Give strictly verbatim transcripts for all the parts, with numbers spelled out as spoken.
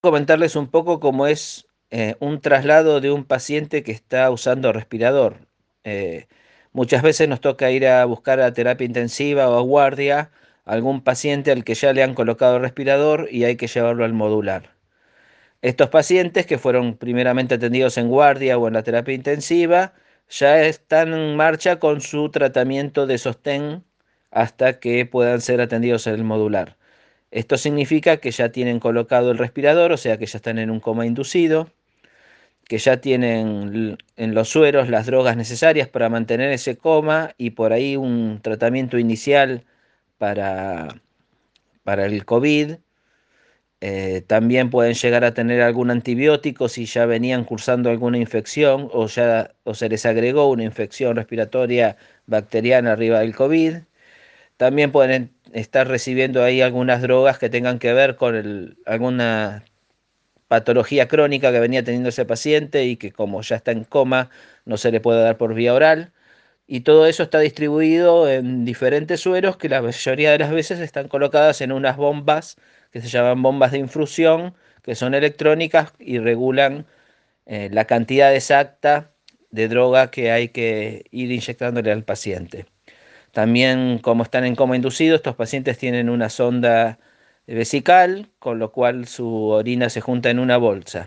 Comentarles un poco cómo es eh, un traslado de un paciente que está usando respirador. Eh, Muchas veces nos toca ir a buscar a terapia intensiva o a guardia a algún paciente al que ya le han colocado respirador y hay que llevarlo al modular. Estos pacientes que fueron primeramente atendidos en guardia o en la terapia intensiva ya están en marcha con su tratamiento de sostén hasta que puedan ser atendidos en el modular. Esto significa que ya tienen colocado el respirador, o sea que ya están en un coma inducido, que ya tienen en los sueros las drogas necesarias para mantener ese coma y por ahí un tratamiento inicial para, para el COVID. Eh, también pueden llegar a tener algún antibiótico si ya venían cursando alguna infección o, ya, o se les agregó una infección respiratoria bacteriana arriba del COVID. También pueden estar recibiendo ahí algunas drogas que tengan que ver con el, alguna patología crónica que venía teniendo ese paciente y que como ya está en coma no se le puede dar por vía oral. Y todo eso está distribuido en diferentes sueros que la mayoría de las veces están colocadas en unas bombas que se llaman bombas de infusión, que son electrónicas y regulan eh, la cantidad exacta de droga que hay que ir inyectándole al paciente. También, como están en coma inducido, estos pacientes tienen una sonda vesical, con lo cual su orina se junta en una bolsa.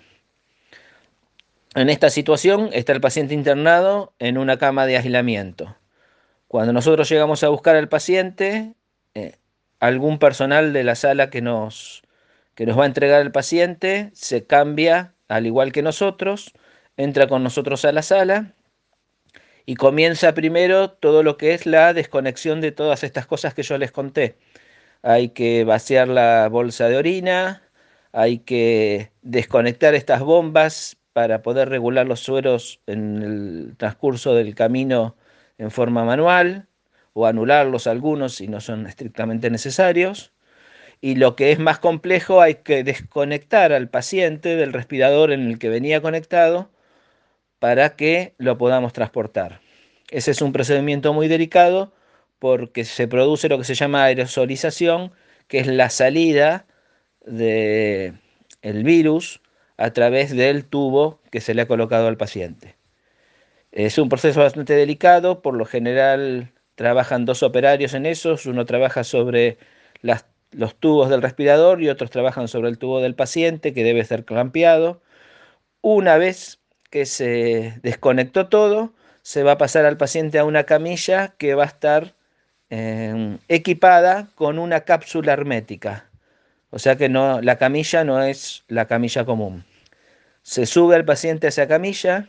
En esta situación está el paciente internado en una cama de aislamiento. Cuando nosotros llegamos a buscar al paciente, eh, algún personal de la sala que nos, que nos va a entregar al paciente se cambia, al igual que nosotros, entra con nosotros a la sala y comienza primero todo lo que es la desconexión de todas estas cosas que yo les conté. Hay que vaciar la bolsa de orina, hay que desconectar estas bombas para poder regular los sueros en el transcurso del camino en forma manual o anularlos algunos si no son estrictamente necesarios. Y lo que es más complejo, hay que desconectar al paciente del respirador en el que venía conectado para que lo podamos transportar. Ese es un procedimiento muy delicado porque se produce lo que se llama aerosolización, que es la salida del virus a través del tubo que se le ha colocado al paciente. Es un proceso bastante delicado, por lo general trabajan dos operarios en eso, uno trabaja sobre las, los tubos del respirador y otros trabajan sobre el tubo del paciente que debe ser clampeado. Una vez que se desconectó todo, se va a pasar al paciente a una camilla que va a estar eh, equipada con una cápsula hermética. O sea que no, la camilla no es la camilla común. Se sube al paciente a esa camilla,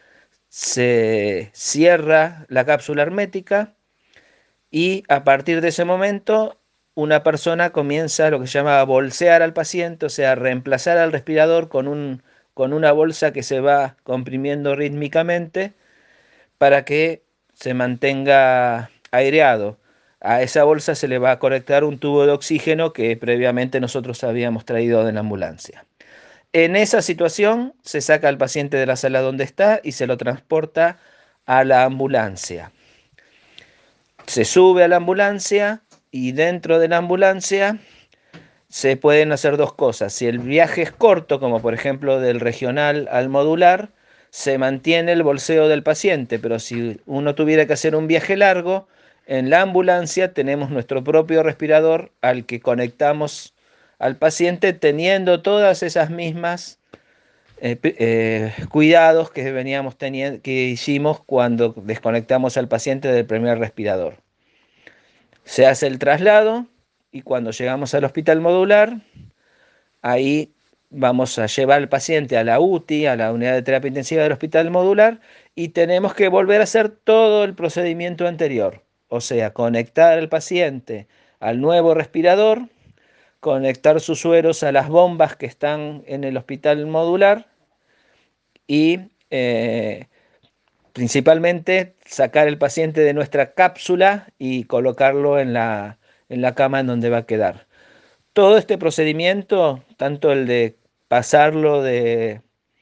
se cierra la cápsula hermética y a partir de ese momento una persona comienza lo que se llama a bolsear al paciente, o sea, reemplazar al respirador con un, con una bolsa que se va comprimiendo rítmicamente para que se mantenga aireado. A esa bolsa se le va a conectar un tubo de oxígeno que previamente nosotros habíamos traído de la ambulancia. En esa situación se saca al paciente de la sala donde está y se lo transporta a la ambulancia. Se sube a la ambulancia y dentro de la ambulancia se pueden hacer dos cosas. Si el viaje es corto, como por ejemplo del regional al modular, se mantiene el bolseo del paciente, pero si uno tuviera que hacer un viaje largo, en la ambulancia tenemos nuestro propio respirador al que conectamos al paciente teniendo todas esas mismas eh, eh, cuidados que veníamos teniendo, que hicimos cuando desconectamos al paciente del primer respirador. Se hace el traslado y cuando llegamos al hospital modular, ahí vamos a llevar al paciente a la U T I, a la unidad de terapia intensiva del hospital modular, y tenemos que volver a hacer todo el procedimiento anterior. O sea, conectar al paciente al nuevo respirador, conectar sus sueros a las bombas que están en el hospital modular y eh, principalmente sacar el paciente de nuestra cápsula y colocarlo en la, en la cama en donde va a quedar. Todo este procedimiento, tanto el de pasarlo de,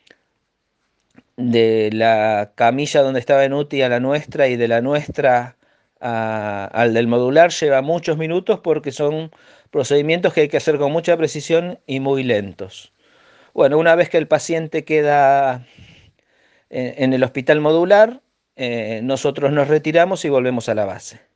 de la camilla donde estaba en U T I a la nuestra y de la nuestra a- al del modular, lleva muchos minutos porque son procedimientos que hay que hacer con mucha precisión y muy lentos. Bueno, una vez que el paciente queda en, en el hospital modular, eh, nosotros nos retiramos y volvemos a la base.